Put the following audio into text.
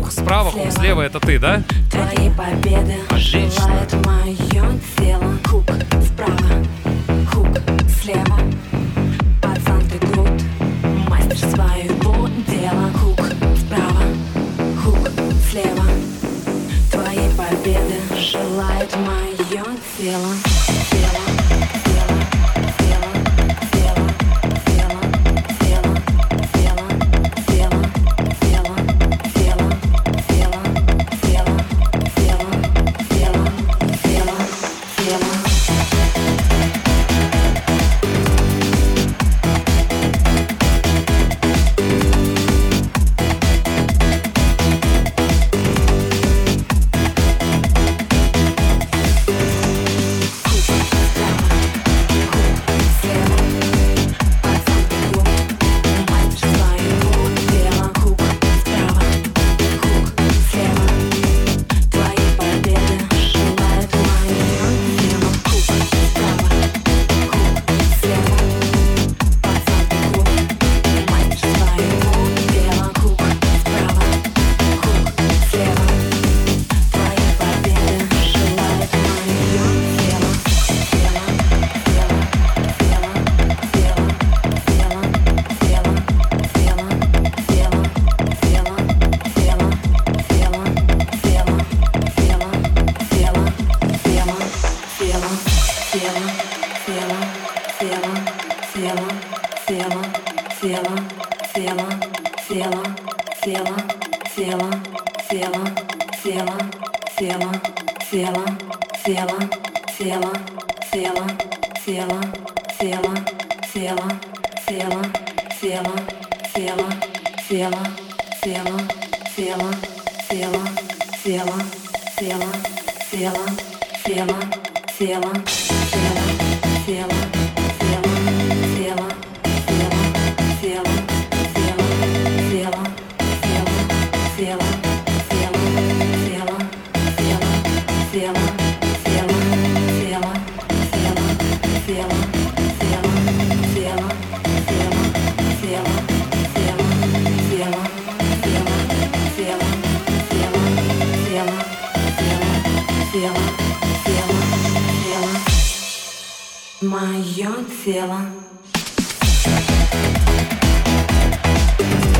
хук справа, хук слева — это ты, да? Твои победы Отлично. желает мое тело. Хук справа, хук слева. Пацан, ты крут, мастер своего дела. Хук справа, хук слева. Твои победы желает мое тело. Тело, тело, тело, тело, тело, тело, тело, тело, тело, тело, тело, тело, тело, тело, тело. Мое тело.